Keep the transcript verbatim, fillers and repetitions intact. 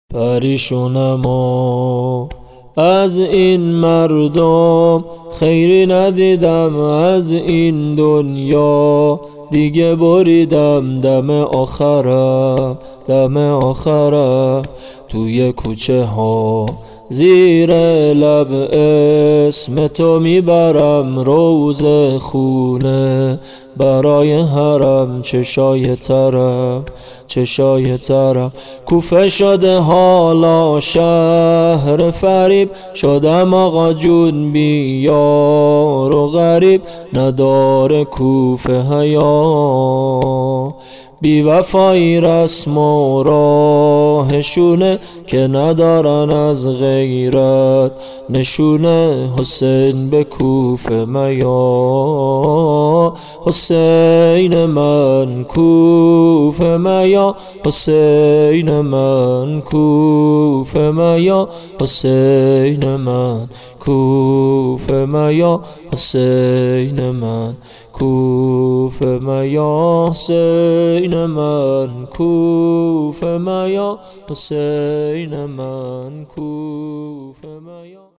پریشونم از این مردم، خیری ندیدم از این دنیا. دیگه بریدم دم آخرم، دم آخرم توی کوچه ها. زیر لب اسم تو میبرم روز خونه، برای حرم چشای ترم، چشای ترم. کوفه شده حالا شهر فریب، شدم آقا جون بی یار و غریب. نداره کوفه حیا، بی وفایی رسم و راهشونه، که ندارن از غیرت نشونه. حسین به کوفه میا، حسین من کوفه میا، حسین من کوفه میا، حسین من کوفه میا، حسین من کوفه میا، حسین من کوفه میا، حسین من کوفه میا.